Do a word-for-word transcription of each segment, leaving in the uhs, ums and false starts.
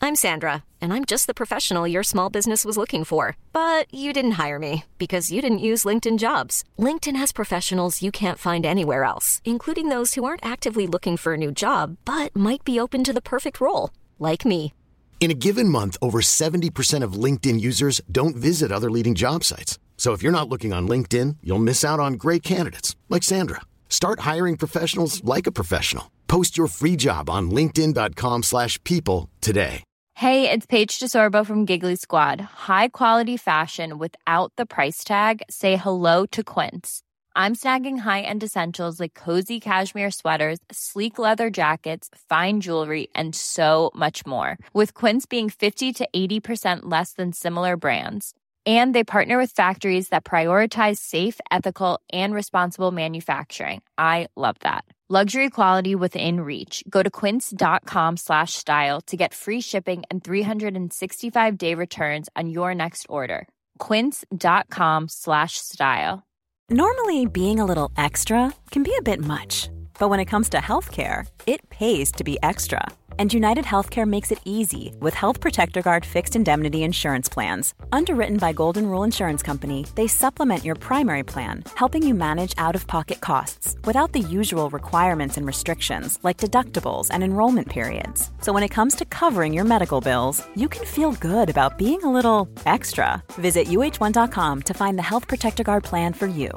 I'm Sandra, and I'm just the professional your small business was looking for. But you didn't hire me because you didn't use LinkedIn Jobs. LinkedIn has professionals you can't find anywhere else, including those who aren't actively looking for a new job, but might be open to the perfect role, like me. In a given month, over seventy percent of LinkedIn users don't visit other leading job sites. So if you're not looking on LinkedIn, you'll miss out on great candidates like Sandra. Start hiring professionals like a professional. Post your free job on linkedin.com slash people today. Hey, it's Paige DeSorbo from Giggly Squad. High quality fashion without the price tag. Say hello to Quince. I'm snagging high-end essentials like cozy cashmere sweaters, sleek leather jackets, fine jewelry, and so much more. With Quince being fifty to eighty percent less than similar brands. And they partner with factories that prioritize safe, ethical, and responsible manufacturing. I love that. Luxury quality within reach. Go to quince.com slash style to get free shipping and three sixty-five day returns on your next order. Quince.com slash style. Normally, being a little extra can be a bit much, but when it comes to healthcare, it pays to be extra. And United Healthcare makes it easy with Health Protector Guard fixed indemnity insurance plans. Underwritten by Golden Rule Insurance Company, they supplement your primary plan, helping you manage out-of-pocket costs without the usual requirements and restrictions like deductibles and enrollment periods. So when it comes to covering your medical bills, you can feel good about being a little extra. Visit U H one dot com to find the Health Protector Guard plan for you.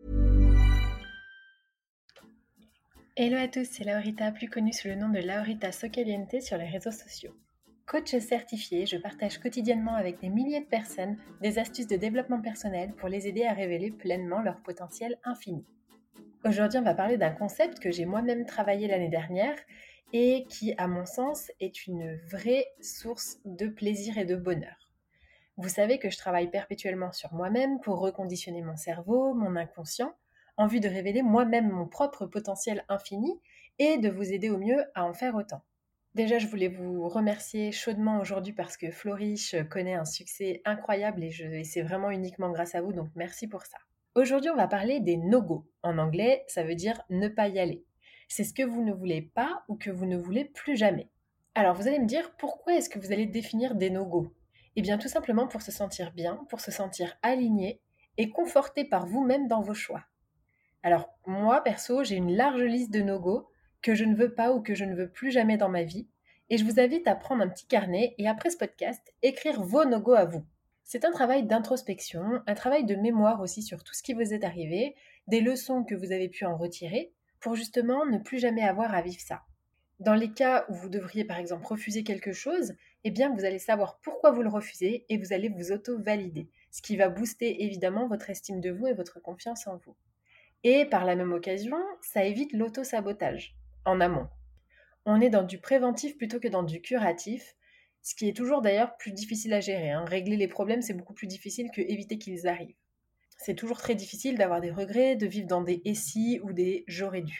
Hello à tous, c'est Laurita, plus connue sous le nom de Laurita Socaliente sur les réseaux sociaux. Coach certifiée, je partage quotidiennement avec des milliers de personnes des astuces de développement personnel pour les aider à révéler pleinement leur potentiel infini. Aujourd'hui, on va parler d'un concept que j'ai moi-même travaillé l'année dernière et qui, à mon sens, est une vraie source de plaisir et de bonheur. Vous savez que je travaille perpétuellement sur moi-même pour reconditionner mon cerveau, mon inconscient, en vue de révéler moi-même mon propre potentiel infini et de vous aider au mieux à en faire autant. Déjà, je voulais vous remercier chaudement aujourd'hui parce que Flourish connaît un succès incroyable et, je, et c'est vraiment uniquement grâce à vous, donc merci pour ça. Aujourd'hui, on va parler des no-go. En anglais, ça veut dire ne pas y aller. C'est ce que vous ne voulez pas ou que vous ne voulez plus jamais. Alors, vous allez me dire, pourquoi est-ce que vous allez définir des no-go ? Eh bien, tout simplement pour se sentir bien, pour se sentir aligné et conforté par vous-même dans vos choix. Alors, moi, perso, j'ai une large liste de no-go que je ne veux pas ou que je ne veux plus jamais dans ma vie. Et je vous invite à prendre un petit carnet et après ce podcast, écrire vos no-go à vous. C'est un travail d'introspection, un travail de mémoire aussi sur tout ce qui vous est arrivé, des leçons que vous avez pu en retirer pour justement ne plus jamais avoir à vivre ça. Dans les cas où vous devriez par exemple refuser quelque chose, eh bien vous allez savoir pourquoi vous le refusez et vous allez vous auto-valider, ce qui va booster évidemment votre estime de vous et votre confiance en vous. Et par la même occasion, ça évite l'auto-sabotage, en amont. On est dans du préventif plutôt que dans du curatif, ce qui est toujours d'ailleurs plus difficile à gérer. Hein. Régler les problèmes, c'est beaucoup plus difficile que éviter qu'ils arrivent. C'est toujours très difficile d'avoir des regrets, de vivre dans des « et si » ou des « j'aurais dû ».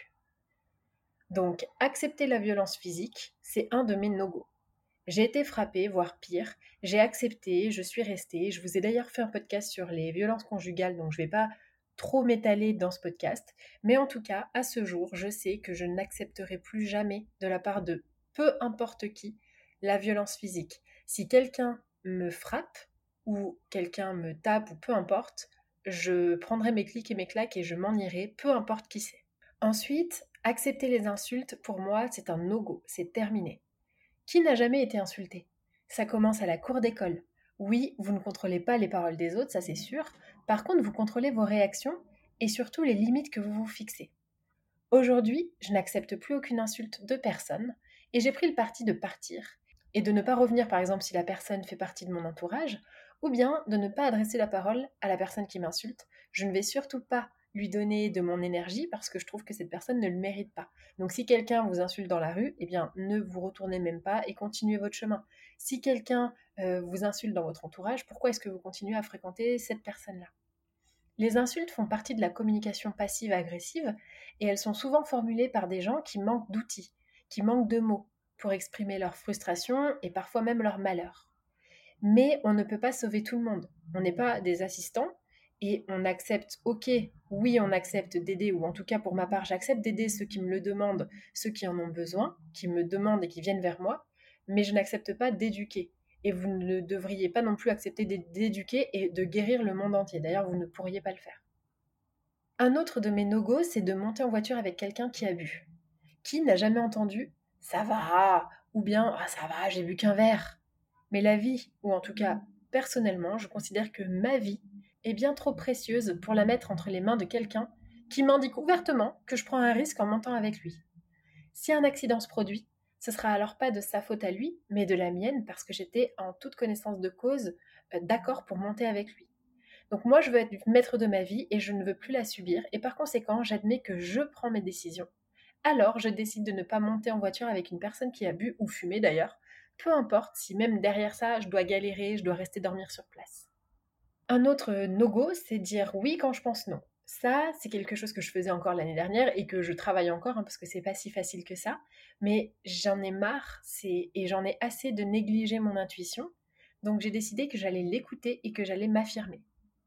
Donc, accepter la violence physique, c'est un de mes no-go. J'ai été frappée, voire pire, j'ai accepté, je suis restée. Je vous ai d'ailleurs fait un podcast sur les violences conjugales, donc je ne vais pas trop m'étaler dans ce podcast, mais en tout cas, à ce jour, je sais que je n'accepterai plus jamais de la part de peu importe qui la violence physique. Si quelqu'un me frappe ou quelqu'un me tape ou peu importe, je prendrai mes clics et mes claques et je m'en irai, peu importe qui c'est. Ensuite, accepter les insultes, pour moi, c'est un no-go, c'est terminé. Qui n'a jamais été insulté ? Ça commence à la cour d'école. Oui, vous ne contrôlez pas les paroles des autres, ça c'est sûr. Par contre, vous contrôlez vos réactions et surtout les limites que vous vous fixez. Aujourd'hui, je n'accepte plus aucune insulte de personne et j'ai pris le parti de partir et de ne pas revenir par exemple si la personne fait partie de mon entourage ou bien de ne pas adresser la parole à la personne qui m'insulte. Je ne vais surtout pas lui donner de mon énergie parce que je trouve que cette personne ne le mérite pas. Donc si quelqu'un vous insulte dans la rue, eh bien ne vous retournez même pas et continuez votre chemin. Si quelqu'un euh, vous insulte dans votre entourage, pourquoi est-ce que vous continuez à fréquenter cette personne-là ? Les insultes font partie de la communication passive-agressive et elles sont souvent formulées par des gens qui manquent d'outils, qui manquent de mots pour exprimer leur frustration et parfois même leur malheur. Mais on ne peut pas sauver tout le monde. On n'est pas des assistants et on accepte, ok, oui, on accepte d'aider, ou en tout cas pour ma part, j'accepte d'aider ceux qui me le demandent, ceux qui en ont besoin, qui me demandent et qui viennent vers moi, mais je n'accepte pas d'éduquer. Et vous ne devriez pas non plus accepter d'éduquer et de guérir le monde entier. D'ailleurs, vous ne pourriez pas le faire. Un autre de mes no-go, c'est de monter en voiture avec quelqu'un qui a bu. Qui n'a jamais entendu « ça va » ou bien « ah, ça va, j'ai bu qu'un verre ». Mais la vie, ou en tout cas, personnellement, je considère que ma vie est bien trop précieuse pour la mettre entre les mains de quelqu'un qui m'indique ouvertement que je prends un risque en montant avec lui. Si un accident se produit, ce sera alors pas de sa faute à lui, mais de la mienne, parce que j'étais en toute connaissance de cause euh, d'accord pour monter avec lui. Donc moi, je veux être maître de ma vie et je ne veux plus la subir, et par conséquent, j'admets que je prends mes décisions. Alors, je décide de ne pas monter en voiture avec une personne qui a bu ou fumé d'ailleurs, peu importe si même derrière ça, je dois galérer, je dois rester dormir sur place. Un autre no-go, c'est dire oui quand je pense non. Ça, c'est quelque chose que je faisais encore l'année dernière et que je travaille encore, hein, parce que c'est pas si facile que ça, mais j'en ai marre c'est... et j'en ai assez de négliger mon intuition, donc j'ai décidé que j'allais l'écouter et que j'allais m'affirmer.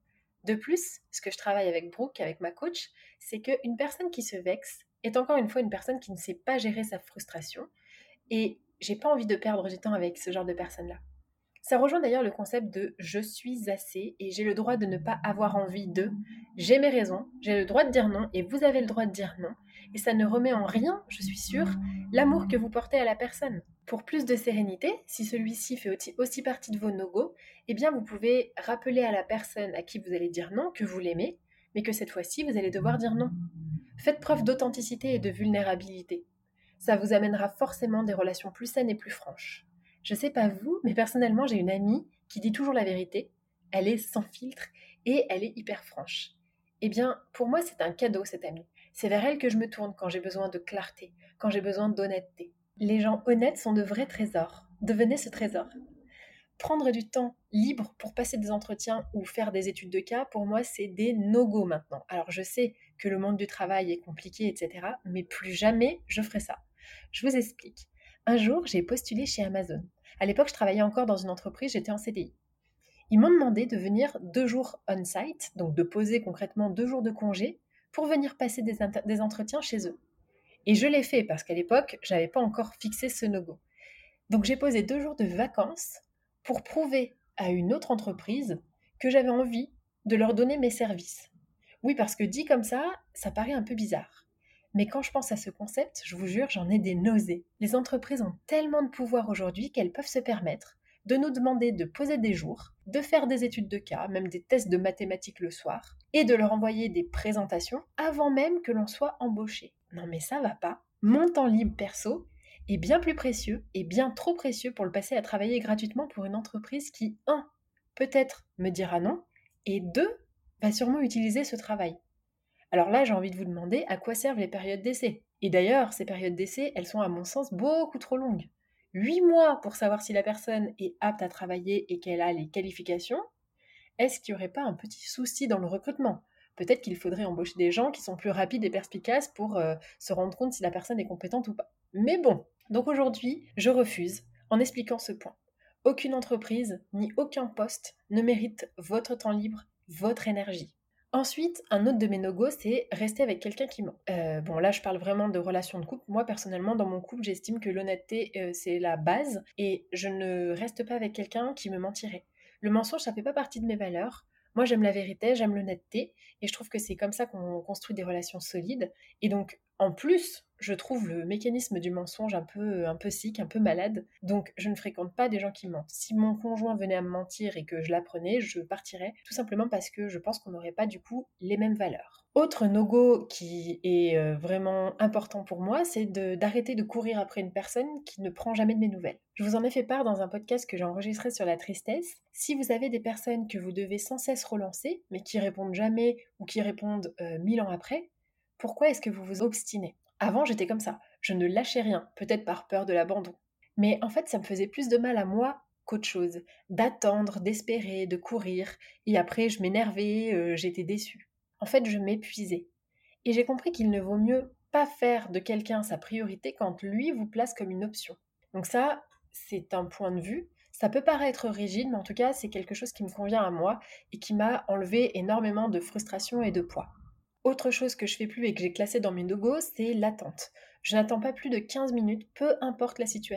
De plus, ce que je travaille avec Brooke, avec ma coach, c'est qu'une personne qui se vexe est encore une fois une personne qui ne sait pas gérer sa frustration, et j'ai pas envie de perdre du temps avec ce genre de personnes-là. Ça rejoint d'ailleurs le concept de « je suis assez » et j'ai le droit de ne pas avoir envie de. J'ai mes raisons, j'ai le droit de dire non et vous avez le droit de dire non. Et ça ne remet en rien, je suis sûre, l'amour que vous portez à la personne. Pour plus de sérénité, si celui-ci fait aussi partie de vos no-go, eh bien vous pouvez rappeler à la personne à qui vous allez dire non que vous l'aimez, mais que cette fois-ci vous allez devoir dire non. Faites preuve d'authenticité et de vulnérabilité. Ça vous amènera forcément des relations plus saines et plus franches. Je sais pas vous, mais personnellement, j'ai une amie qui dit toujours la vérité, elle est sans filtre et elle est hyper franche. Eh bien, pour moi, c'est un cadeau, cette amie. C'est vers elle que je me tourne quand j'ai besoin de clarté, quand j'ai besoin d'honnêteté. Les gens honnêtes sont de vrais trésors. Devenez ce trésor. Prendre du temps libre pour passer des entretiens ou faire des études de cas, pour moi, c'est des no-go maintenant. Alors, je sais que le monde du travail est compliqué, et cetera, mais plus jamais je ferai ça. Je vous explique. Un jour, j'ai postulé chez Amazon. À l'époque, je travaillais encore dans une entreprise, j'étais en C D I. Ils m'ont demandé de venir deux jours on-site, donc de poser concrètement deux jours de congé, pour venir passer des, inter- des entretiens chez eux. Et je l'ai fait parce qu'à l'époque, je n'avais pas encore fixé ce no-go. Donc j'ai posé deux jours de vacances pour prouver à une autre entreprise que j'avais envie de leur donner mes services. Oui, parce que dit comme ça, ça paraît un peu bizarre. Mais quand je pense à ce concept, je vous jure, j'en ai des nausées. Les entreprises ont tellement de pouvoir aujourd'hui qu'elles peuvent se permettre de nous demander de poser des jours, de faire des études de cas, même des tests de mathématiques le soir, et de leur envoyer des présentations avant même que l'on soit embauché. Non mais ça va pas. Mon temps libre perso est bien plus précieux et bien trop précieux pour le passer à travailler gratuitement pour une entreprise qui, un, peut-être me dira non, et deux, va sûrement utiliser ce travail. Alors là, j'ai envie de vous demander à quoi servent les périodes d'essai. Et d'ailleurs, ces périodes d'essai, elles sont à mon sens beaucoup trop longues. Huit mois pour savoir si la personne est apte à travailler et qu'elle a les qualifications. Est-ce qu'il n'y aurait pas un petit souci dans le recrutement ? Peut-être qu'il faudrait embaucher des gens qui sont plus rapides et perspicaces pour euh, se rendre compte si la personne est compétente ou pas. Mais bon, donc aujourd'hui, je refuse en expliquant ce point. Aucune entreprise ni aucun poste ne mérite votre temps libre, votre énergie. Ensuite, un autre de mes no-go, c'est rester avec quelqu'un qui ment. Euh, bon, là, je parle vraiment de relations de couple. Moi, personnellement, dans mon couple, j'estime que l'honnêteté, euh, c'est la base et je ne reste pas avec quelqu'un qui me mentirait. Le mensonge, ça fait pas partie de mes valeurs. Moi, j'aime la vérité, j'aime l'honnêteté et je trouve que c'est comme ça qu'on construit des relations solides. Et donc, en plus, je trouve le mécanisme du mensonge un peu, un peu sick, un peu malade. Donc, je ne fréquente pas des gens qui mentent. Si mon conjoint venait à me mentir et que je l'apprenais, je partirais tout simplement parce que je pense qu'on n'aurait pas du coup les mêmes valeurs. Autre no-go qui est euh, vraiment important pour moi, c'est de, d'arrêter de courir après une personne qui ne prend jamais de mes nouvelles. Je vous en ai fait part dans un podcast que j'ai enregistré sur la tristesse. Si vous avez des personnes que vous devez sans cesse relancer, mais qui répondent jamais ou qui répondent euh, mille ans après, pourquoi est-ce que vous vous obstinez ? Avant, j'étais comme ça. Je ne lâchais rien, peut-être par peur de l'abandon. Mais en fait, ça me faisait plus de mal à moi qu'autre chose. D'attendre, d'espérer, de courir. Et après, je m'énervais, euh, j'étais déçue. En fait, je m'épuisais. Et j'ai compris qu'il ne vaut mieux pas faire de quelqu'un sa priorité quand lui vous place comme une option. Donc ça, c'est un point de vue. Ça peut paraître rigide, mais en tout cas, c'est quelque chose qui me convient à moi et qui m'a enlevé énormément de frustration et de poids. Autre chose que je fais plus et que j'ai classé dans mes no-go, c'est l'attente. Je n'attends pas plus de quinze minutes, peu importe la situation.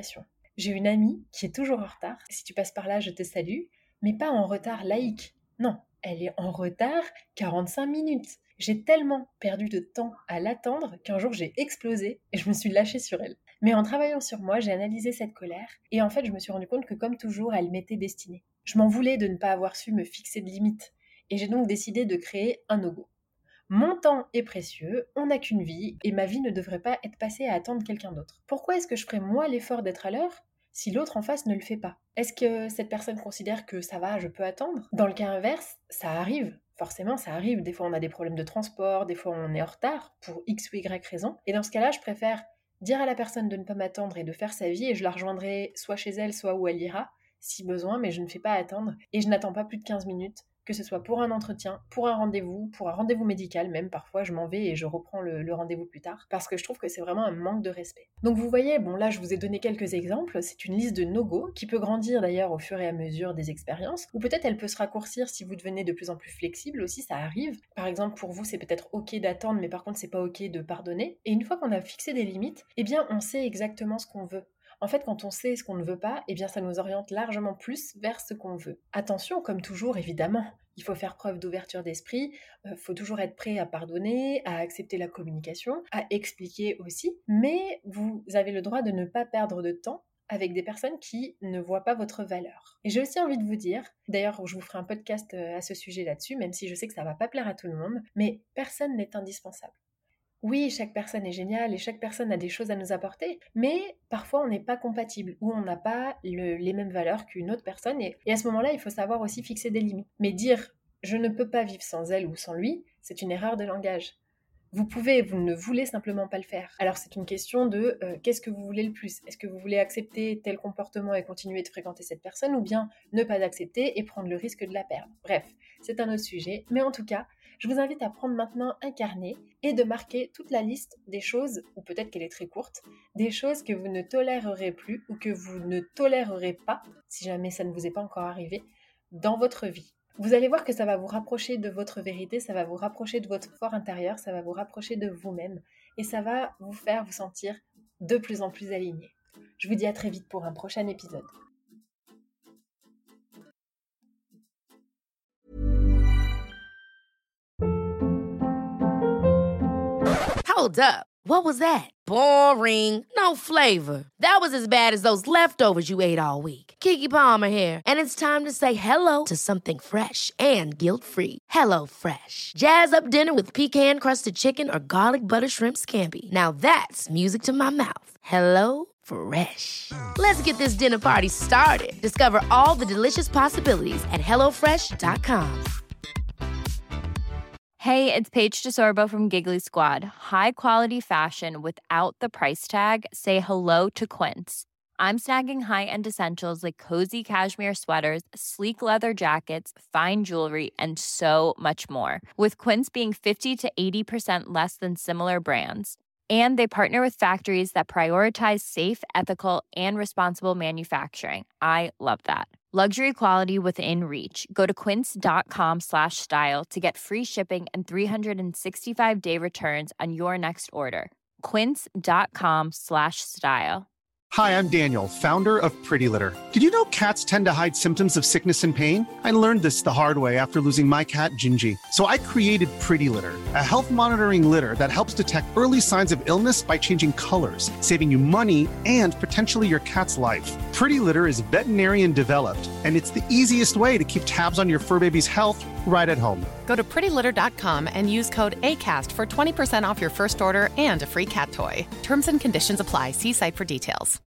J'ai une amie qui est toujours en retard. Si tu passes par là, je te salue. Mais pas en retard laïque. Non, elle est en retard quarante-cinq minutes. J'ai tellement perdu de temps à l'attendre qu'un jour j'ai explosé et je me suis lâchée sur elle. Mais en travaillant sur moi, j'ai analysé cette colère et en fait, je me suis rendu compte que comme toujours, elle m'était destinée. Je m'en voulais de ne pas avoir su me fixer de limites et j'ai donc décidé de créer un no-go. Mon temps est précieux, on n'a qu'une vie et ma vie ne devrait pas être passée à attendre quelqu'un d'autre. Pourquoi est-ce que je ferais moi l'effort d'être à l'heure si l'autre en face ne le fait pas? Est-ce que cette personne considère que ça va, je peux attendre? Dans le cas inverse, ça arrive. Forcément, ça arrive. Des fois, on a des problèmes de transport, des fois, on est en retard pour X ou Y raison. Et dans ce cas-là, je préfère dire à la personne de ne pas m'attendre et de faire sa vie et je la rejoindrai soit chez elle, soit où elle ira, si besoin, mais je ne fais pas attendre et je n'attends pas plus de quinze minutes. Que ce soit pour un entretien, pour un rendez-vous, pour un rendez-vous médical même, parfois je m'en vais et je reprends le, le rendez-vous plus tard, parce que je trouve que c'est vraiment un manque de respect. Donc vous voyez, bon là je vous ai donné quelques exemples, c'est une liste de no-go qui peut grandir d'ailleurs au fur et à mesure des expériences, ou peut-être elle peut se raccourcir si vous devenez de plus en plus flexible aussi, ça arrive. Par exemple pour vous c'est peut-être ok d'attendre, mais par contre c'est pas ok de pardonner, et une fois qu'on a fixé des limites, eh bien on sait exactement ce qu'on veut. En fait, quand on sait ce qu'on ne veut pas, eh bien ça nous oriente largement plus vers ce qu'on veut. Attention, comme toujours, évidemment, il faut faire preuve d'ouverture d'esprit, il euh, faut toujours être prêt à pardonner, à accepter la communication, à expliquer aussi, mais vous avez le droit de ne pas perdre de temps avec des personnes qui ne voient pas votre valeur. Et j'ai aussi envie de vous dire, d'ailleurs je vous ferai un podcast à ce sujet là-dessus, même si je sais que ça ne va pas plaire à tout le monde, mais personne n'est indispensable. Oui, chaque personne est géniale et chaque personne a des choses à nous apporter, mais parfois on n'est pas compatible ou on n'a pas le, les mêmes valeurs qu'une autre personne et, et à ce moment-là, il faut savoir aussi fixer des limites. Mais dire « je ne peux pas vivre sans elle ou sans lui », c'est une erreur de langage. Vous pouvez, vous ne voulez simplement pas le faire. Alors c'est une question de euh, qu'est-ce que vous voulez le plus? Est-ce que vous voulez accepter tel comportement et continuer de fréquenter cette personne ou bien ne pas accepter et prendre le risque de la perdre? Bref, c'est un autre sujet, mais en tout cas, je vous invite à prendre maintenant un carnet et de marquer toute la liste des choses, ou peut-être qu'elle est très courte, des choses que vous ne tolérerez plus ou que vous ne tolérerez pas, si jamais ça ne vous est pas encore arrivé, dans votre vie. Vous allez voir que ça va vous rapprocher de votre vérité, ça va vous rapprocher de votre fort intérieur, ça va vous rapprocher de vous-même et ça va vous faire vous sentir de plus en plus aligné. Je vous dis à très vite pour un prochain épisode. Hold up. What was that? Boring. No flavor. That was as bad as those leftovers you ate all week. Keke Palmer here, and it's time to say hello to something fresh and guilt-free. Hello Fresh. Jazz up dinner with pecan-crusted chicken or garlic butter shrimp scampi. Now that's music to my mouth. Hello Fresh. Let's get this dinner party started. Discover all the delicious possibilities at hello fresh dot com. Hey, it's Paige DeSorbo from Giggly Squad. High quality fashion without the price tag. Say hello to Quince. I'm snagging high-end essentials like cozy cashmere sweaters, sleek leather jackets, fine jewelry, and so much more. With Quince being fifty to eighty percent less than similar brands. And they partner with factories that prioritize safe, ethical, and responsible manufacturing. I love that. Luxury quality within reach. Go to quince.com slash style to get free shipping and three sixty-five day returns on your next order. Quince.com slash style. Hi, I'm Daniel, founder of Pretty Litter. Did you know cats tend to hide symptoms of sickness and pain? I learned this the hard way after losing my cat, Gingy. So I created Pretty Litter, a health monitoring litter that helps detect early signs of illness by changing colors, saving you money and potentially your cat's life. Pretty Litter is veterinarian developed, and it's the easiest way to keep tabs on your fur baby's health right at home. Go to pretty litter dot com and use code ACAST for twenty percent off your first order and a free cat toy. Terms and conditions apply. See site for details.